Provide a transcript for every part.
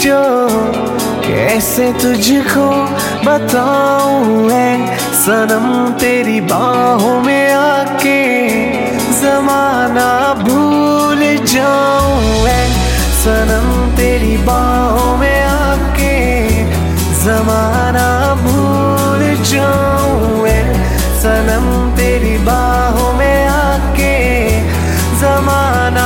जो कैसे तुझको बताऊं मैं सनम, तेरी बाहों में आके जमाना भूल जाऊं मैं सनम, तेरी बाहों में आके जमाना भूल जाऊं मैं सनम, तेरी बाहों में आके जमाना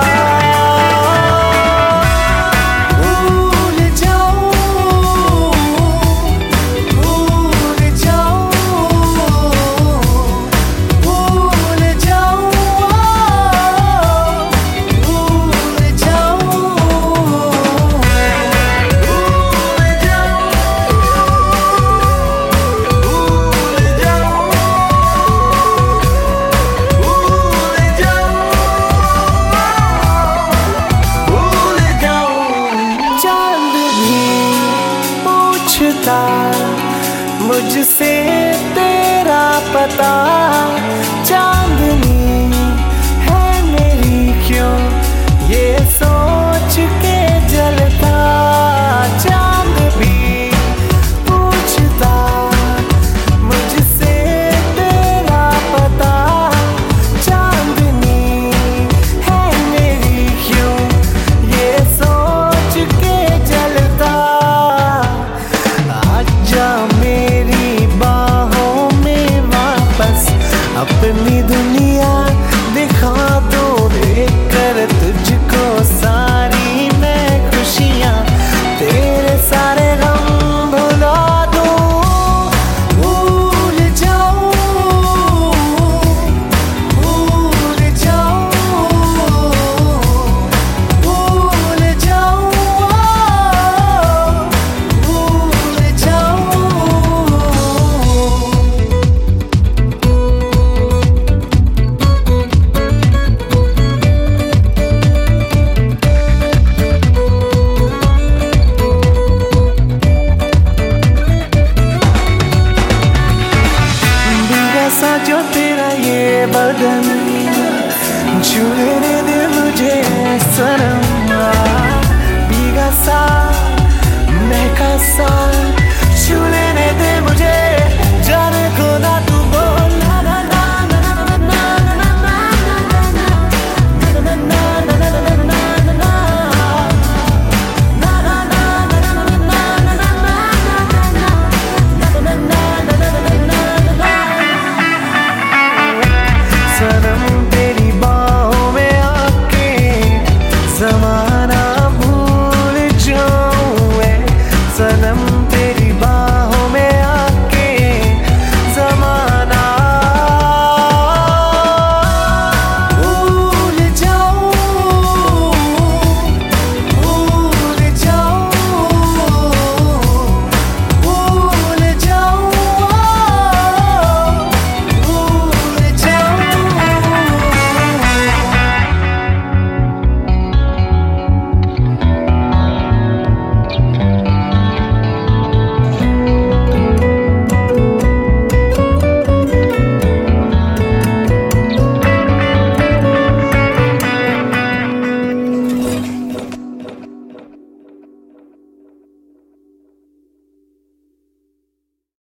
मुझसे तेरा पता, चांदनी है मेरी क्यों ये सोच के जलता, चांद भी पूछता मुझसे तेरा पता, चांदनी है मेरी क्यों ये सोच के जलता, आजा अपनी दुनिया दिखा दो, देख कर तुझको सारी मैं खुशियाँ, तेरे सारे गम भुला दो, भूल जाऊं, भूल जाऊं, भूल जाऊं, भूल जाऊं। जो तेरा ये बदन छूने दे मुझे सनम, भीगा सा महका सा छूने दे मुझे, जाने को ना